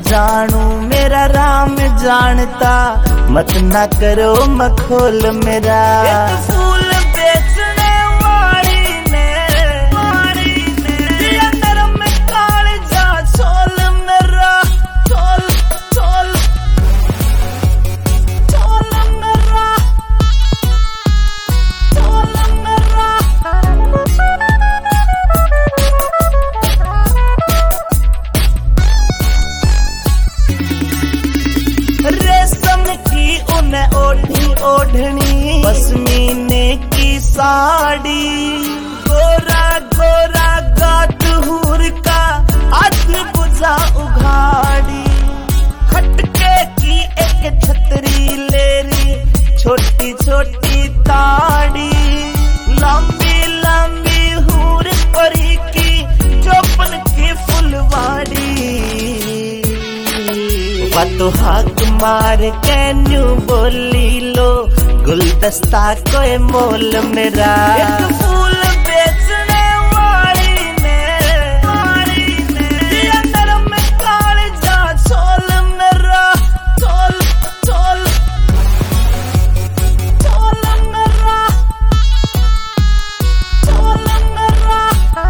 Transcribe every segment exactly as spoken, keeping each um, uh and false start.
जानू मेरा राम जानता, मत ना करो मखोल मेरा। फूल बेचने वाली ने वाली ने दिया नरम में काले जा छोल मेरा, छोल छोल छोल मेरा, छोल मेरा। रेशम की ऊन ओढ़ी ओढ़नी, पश्मीने की साड़ी, गोरा गोरा गाटहूर का अध बुझा उघाड़ी, खटके की एक छतरी लेरी, छोटी छोटी ताड़ी, लंबी लंबी हूर परी की चौपन की फुलवाड़ी। तो हाक मार के न्यू बोली लो, गुलदस्ता कोई मोल मेरा। एक फूल बेचने वाली ने वाली ने दिया नरम में काले जा छोल मेरा, छोल छोल छोल मेरा, छोल मेरा।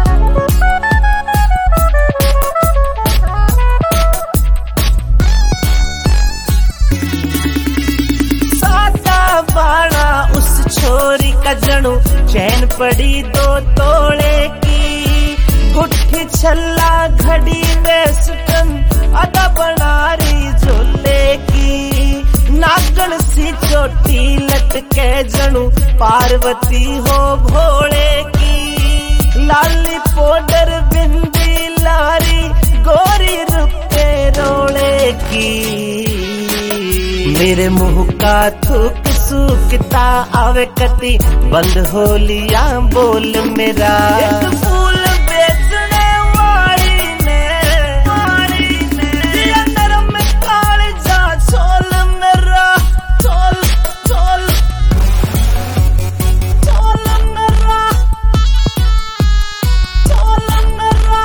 बाड़ा उस छोरी का जणू, चैन पड़ी दो तोड़े की, गुट्ठी छल्ला घड़ी वेस्टर्न अदा बनारी झोले की, नागण सी चोटी लटके जणू, पार्वती हो भोले की, लाली पाउडर बिंदी लारी, गोरी रुपए रोले की। मेरे मुंह का थूक सूखता आवे कती, बंद हो लिया बोल मेरा। एक फूल बेचने वाली ने वाली ने दिया नरम में काले जा छोल मेरा, छोल छोल छोल मेरा, छोल मेरा।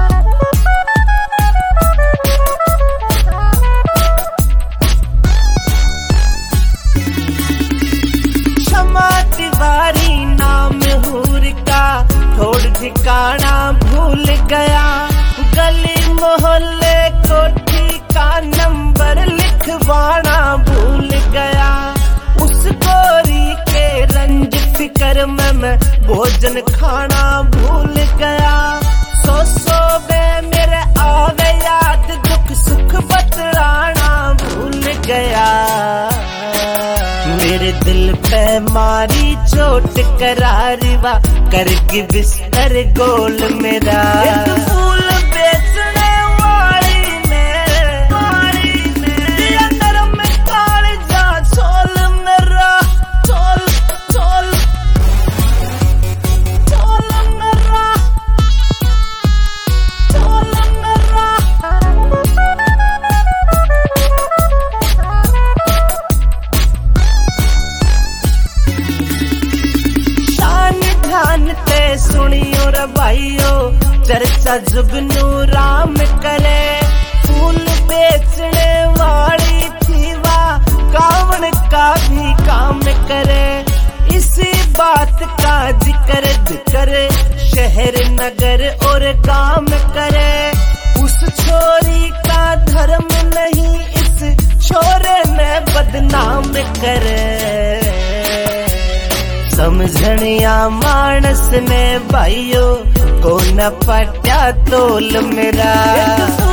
तिवारी नाम हूर का, थोड़ ठिकाना भूल गया, गली मोहल्ले कोठी का नंबर लिखवाना भूल गया, उस गोरी के रंज फिकर में मैं भोजन खाना भूल गया, सो सो में मेरे आवे याद, दुख सुख बतलाना भूल गया। मेरे दिल पे मारी चोट करारी वा, करके बिस्तर गोल मेरा। एक फूल बेचने वाली ने वाली ने दिया नरम में काले जा छोल मेरा, छोल छोल छोल मेरा, छोल मेरा। ध्यान ते सुनियो रे भाइयो, चर्चा जुगनू राम करे, फूल बेचने वाली थी वा, कावण का भी काम करे, इसी बात का जिक्र करे, शहर नगर और गांव करे, उस छोरी का धर्म नहीं, इस छोरे ने बदनाम करे। समझनिया मानस ने भाइयों, को न पट्या तोल मेरा।